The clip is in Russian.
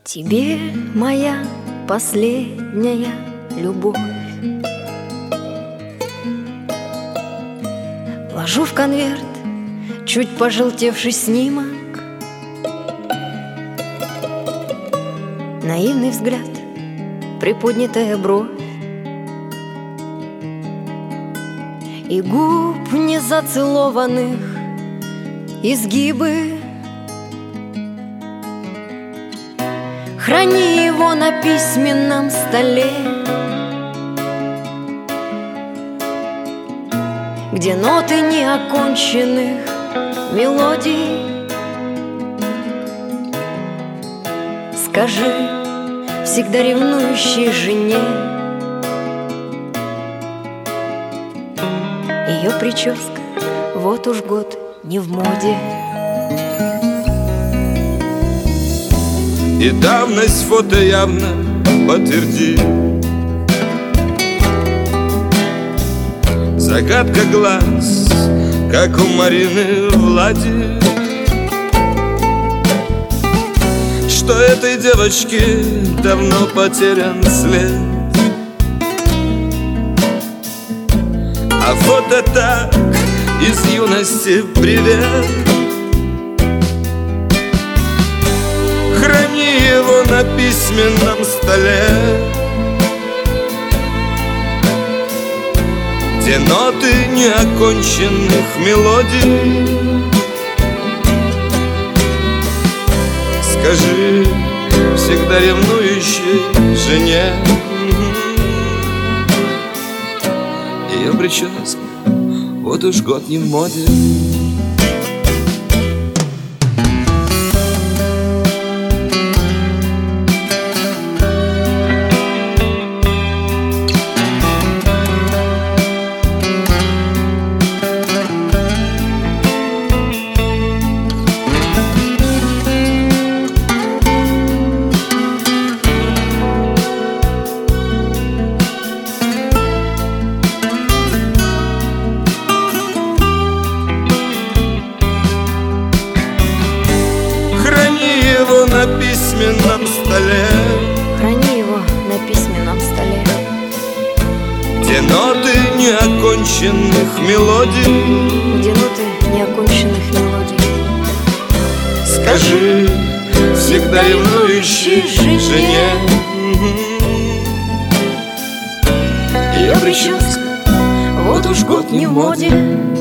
Тебе моя последняя любовь ложу в конверт чуть пожелтевший снимок, наивный взгляд, приподнятая бровь и губ незацелованных изгибы. Храни его на письменном столе, где ноты неоконченных мелодий. Скажи всегда ревнующей жене, ее прическа вот уж год не в моде. И давность фото явно подтвердит. Загадка глаз, как у Марины Влади, что этой девочке давно потерян след. А фото так из юности привет. Храни его на письменном столе, где ноты неоконченных мелодий. Скажи всегда ревнующей жене, ее прическа вот уж год не в моде. На письменном столе, храни его на письменном столе, где ноты неоконченных мелодий. где ноты неоконченных мелодий. Скажи всегда ревнующей жене, ее прическа вот уж год не в моде.